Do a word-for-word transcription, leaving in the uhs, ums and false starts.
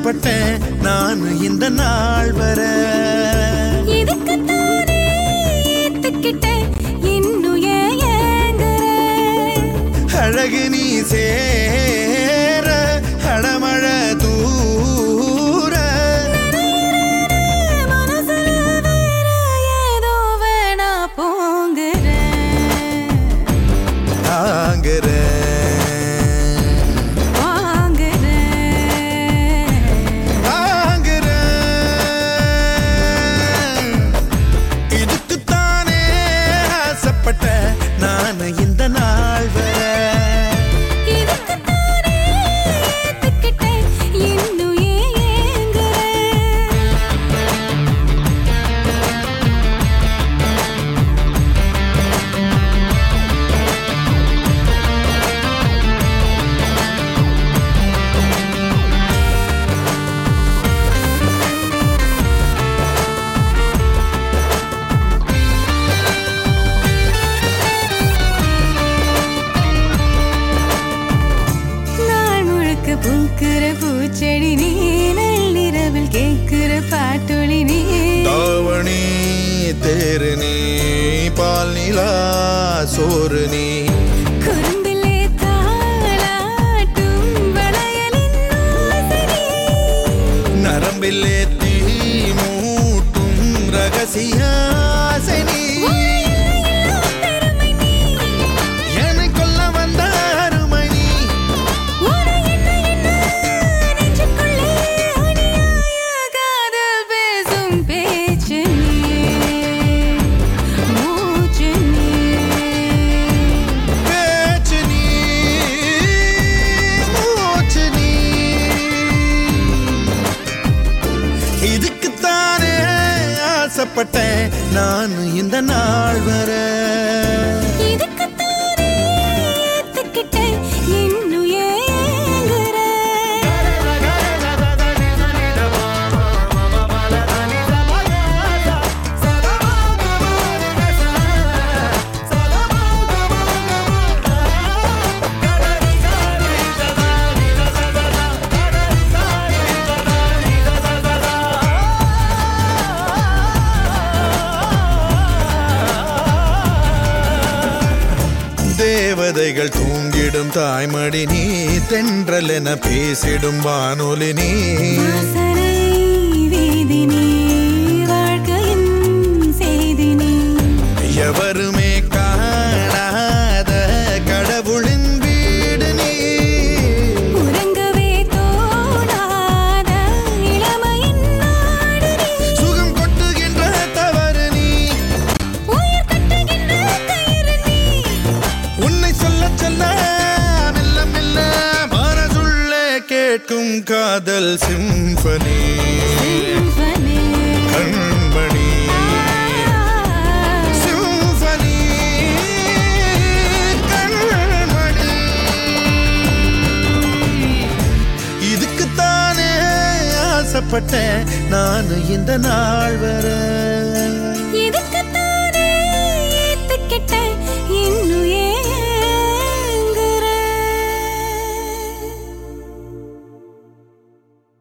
ஆசைப்பட்டேன் நான் இந்த நாள் வர இதுக்குத்தானே ஏத்துக்கிட்டேன் இன்னும் ஏங்குற அழகு நீ சேர அடமழ தூர மனசுல வேற ஏதோ வேணா போங்குற ஆங்குற நான் இந்த நாள் வர இதுக்குத்தானே ஏத்துக்கிட்டேன் இன்னும் ஏங்குற பூக்குற பூச்செடி நீ நள்ளிரவில் கேட்கிற பாட்டொளி நீ தாவணி தேரு நீ பால் நிலா சோறு நீ குறும்பிலே தாளாட்டும் வளையலின் ஓசை நீ நரம்பிலே தீ மூட்டும் ரகசிய ஆசை நீ இதுக்குத்தானே ஆசைப்பட்டேன் நான் இந்த நாள் வர இதுக்குத்தானே ஏத்துக்கிட்டேன் இன்னும் ஏங்குற தேவதைகள் தூங்கிடும் தாய்மடி நீ தென்றல் என பேசிடும் வானொலி நீ வாசனை வீதி நீ வாழ்க்கையின் செய்தி நீ எவருமே காணாத கடவுளின் வீடு நீ உறங்கவே தோணாத இளமையின் நாடு நீ சுகம் கொட்டுகின்ற தவறு நீ உயிர் கட்டுகின்ற கயிறு நீ உன்னை சொல்ல சொல்ல மெல்ல மெல்ல மனதுள்ளே கேட்கும் காதல் சிம்பனி சிம்பனி கண்மணி சிம்பனி கண்மணி இதுக்குத்தானே ஆசைப்பட்டேன் நான் இந்த நாள் வர